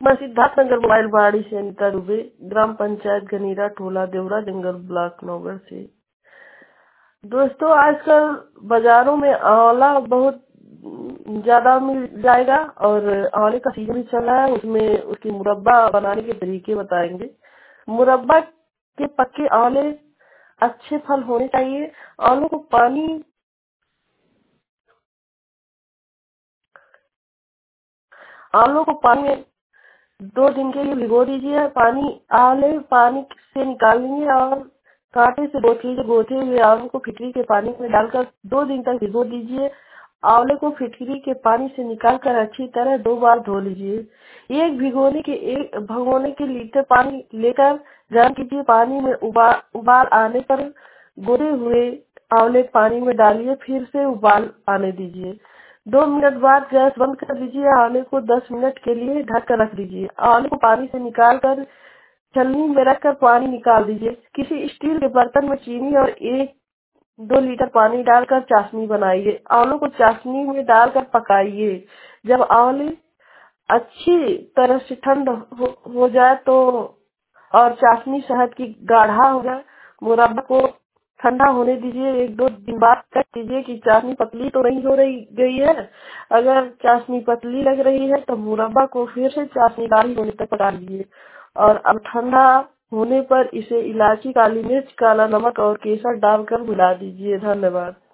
मैं सिद्धार्थनगर मोबाइल बाड़ी से अनिता दुबे, ग्राम पंचायत गनीरा, टोला देवरा, जंगल ब्लॉक, नौगढ़ से। दोस्तों, आजकल बाजारों में आंवला बहुत ज्यादा मिल जाएगा और आंवले का सीजन भी चल रहा है। उसमें उसकी मुरब्बा बनाने के तरीके बताएंगे। मुरब्बा के पक्के आंवले अच्छे फल होने चाहिए। आंवलों को पानी में 2 दिन के लिए भिगो दीजिए। आंवले पानी से निकाल लीजिए और कांटे से गोथे हुए आंवलों को फिटरी के पानी में डालकर 2 दिन तक भिगो दीजिए। आंवले को फिटरी के पानी से निकालकर अच्छी तरह 2 बार धो लीजिए। एक भगोने के लीटर पानी लेकर गर्म कीजिए। पानी में उबाल आने पर गोरे हुए आंवले पानी में डालिए, फिर से उबाल आने दीजिए। 2 मिनट बाद गैस बंद कर दीजिए। आंवले को 10 मिनट के लिए ढक कर रख दीजिए। आंवले को पानी से निकालकर छलनी में रखकर पानी निकाल दीजिए। किसी स्टील के बर्तन में चीनी और 1-2 लीटर पानी डालकर चाशनी बनाइए। आंवलों को चाशनी में डालकर पकाइए। जब आंवले अच्छी तरह से ठंड हो जाए तो और चाशनी शहद की गाढ़ा हो जाए, मुरब्बा को ठंडा होने दीजिए। 1-2 दिन बाद चेक कीजिए कि चाशनी पतली तो नहीं हो रही गई है। अगर चाशनी पतली लग रही है तो मुरब्बा को फिर से चाशनी गाढ़ी होने तक पका लीजिए और अब ठंडा होने पर इसे इलायची, काली मिर्च, काला नमक और केसर डालकर मिला दीजिए। धन्यवाद।